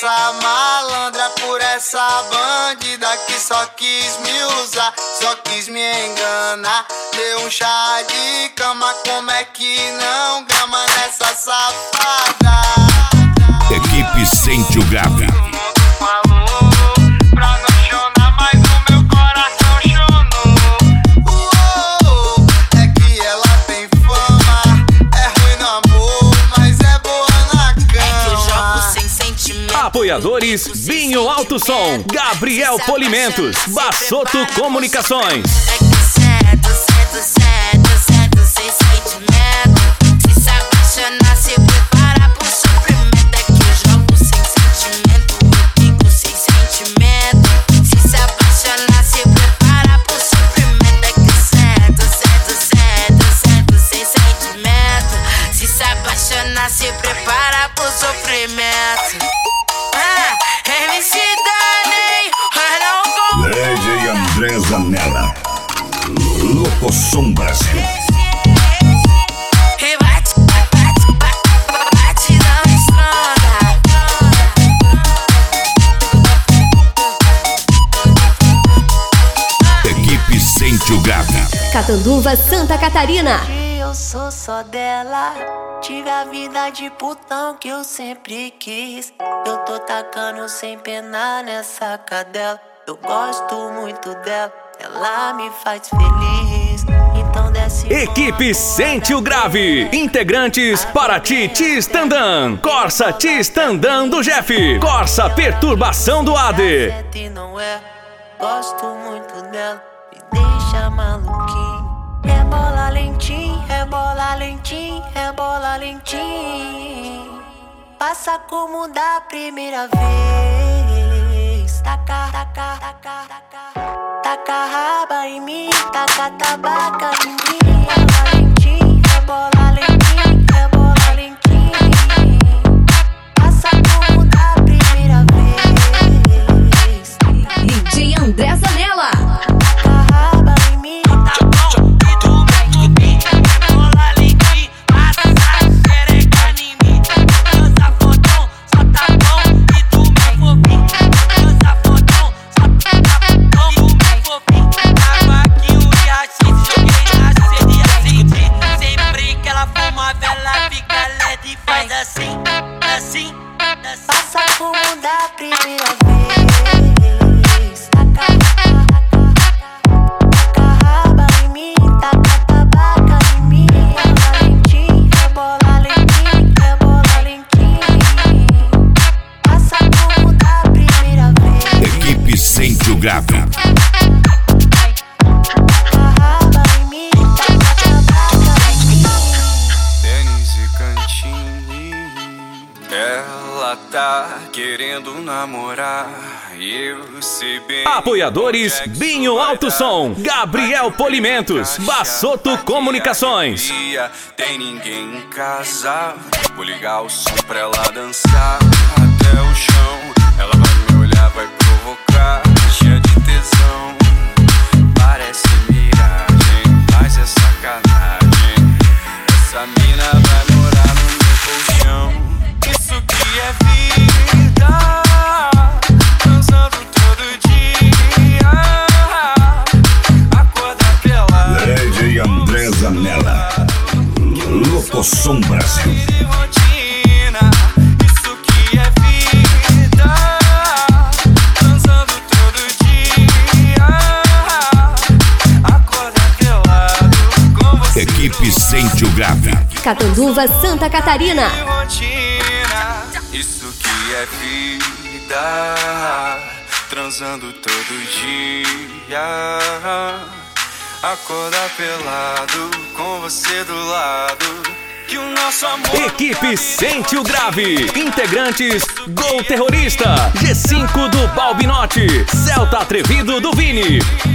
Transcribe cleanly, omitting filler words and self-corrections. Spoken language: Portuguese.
essa malandra, por essa bandida que só quis me usar, só quis me enganar. Deu um chá de cama, como é que não grama nessa safada? Equipe Sente o Grave. Apoiadores: Vinho Alto Som, Gabriel Polimentos, Bassoto Comunicações. É que certo, sem sentimento. Se apaixonar, se prepara pro sofrimento. É que eu jogo sem sentimento, eu fico sem sentimento. Se apaixonar, se prepara pro sofrimento. É que certo, sem sentimento. Se apaixonar, se prepara pro sofrimento. DJ André Zanella, Locosom Brasil. Equipe Sente o Grave. Catanduva, Santa Catarina. Eu sou só dela. Tive a vida de putão que eu sempre quis. Eu tô tacando sem pena nessa cadela. Eu gosto muito dela, ela me faz feliz. Então desce. Equipe Sente o Grave. Integrantes: Paraty Tistandam, Corsa Tistandam do Jeff, Corsa Perturbação do Ade. Não é, gosto muito dela, me deixa maluquinho. Rebola lentinho, rebola lentinho, rebola lentinho. Passa como da primeira vez. Taca raba em mim, taca tabaca em mim. Rebola lentinho, rebola lentinho. Passa como da primeira vez. DJ André Zanella. Passa como da primeira vez. Taca raba em mim, taca tabaca em mim. Rebola lentinho, rebola lentinho. Passa como da primeira vez. Equipe Sente o Grave. Ela tá querendo namorar, eu sei bem. Apoiadores: Vinho Alto Som, Gabriel Polimentos, Bassoto Comunicações. Tem ninguém em casa, vou ligar o som pra ela dançar até o chão. Ela vai me olhar, vai provocar, cheia de tesão. Parece miragem, mas é sacanagem. Essa mina vai morar no meu colchão. Isso que é vida, dançando todo dia. Acorda pela DJ André Zanella, Locosom Brasil. Isso que é vida, dançando todo dia. Acorda pelado com você. Equipe Sente o Grave. Catanduva, Santa Catarina. Isso que é vida, transando todo dia. Acordar pelado com você do lado. Que o nosso amor. Equipe Sente o Grave. Integrantes: Gol Terrorista, G5 do Balbinote, Celta Atrevido do Vini,